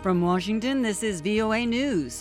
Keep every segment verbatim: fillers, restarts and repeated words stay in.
From Washington, this is V O A News.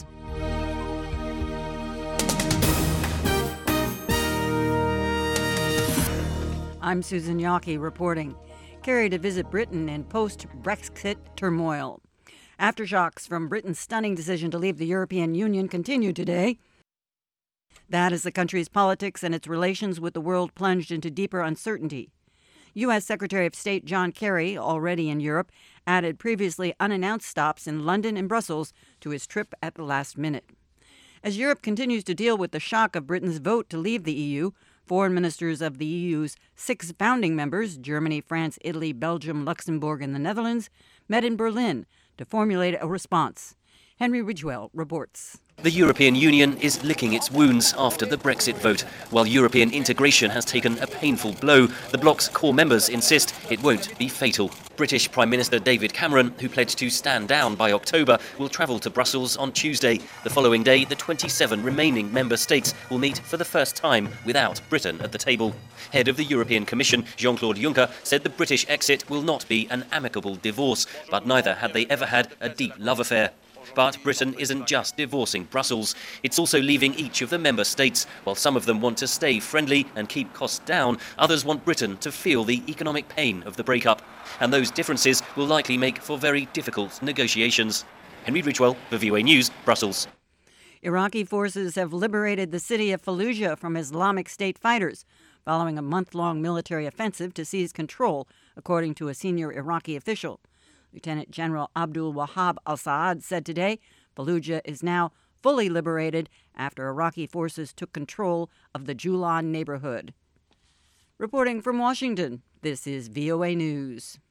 I'm Susan Yockey reporting. Kerry to visit Britain in post-Brexit turmoil. Aftershocks from Britain's stunning decision to leave the European Union continue today. That is the country's politics and its relations with the world plunged into deeper uncertainty. U S. Secretary of State John Kerry, already in Europe, added previously unannounced stops in London and Brussels to his trip at the last minute. As Europe continues to deal with the shock of Britain's vote to leave the E U, foreign ministers of the E U's six founding members, Germany, France, Italy, Belgium, Luxembourg, and the Netherlands, met in Berlin to formulate a response. Henry Ridgwell reports. The European Union is licking its wounds after the Brexit vote. While European integration has taken a painful blow, the bloc's core members insist it won't be fatal. British Prime Minister David Cameron, who pledged to stand down by October, will travel to Brussels on Tuesday. The following day, the twenty-seven remaining member states will meet for the first time without Britain at the table. Head of the European Commission, Jean-Claude Juncker, said the British exit will not be an amicable divorce, but neither had they ever had a deep love affair. But Britain isn't just divorcing Brussels. It's also leaving each of the member states. While some of them want to stay friendly and keep costs down, others want Britain to feel the economic pain of the breakup. And those differences will likely make for very difficult negotiations. Henry Ridgwell for V O A News, Brussels. Iraqi forces have liberated the city of Fallujah from Islamic State fighters, following a month-long military offensive to seize control, according to a senior Iraqi official. Lieutenant General Abdul Wahab al-Saad said today Fallujah is now fully liberated after Iraqi forces took control of the Julan neighborhood. Reporting from Washington, this is V O A News.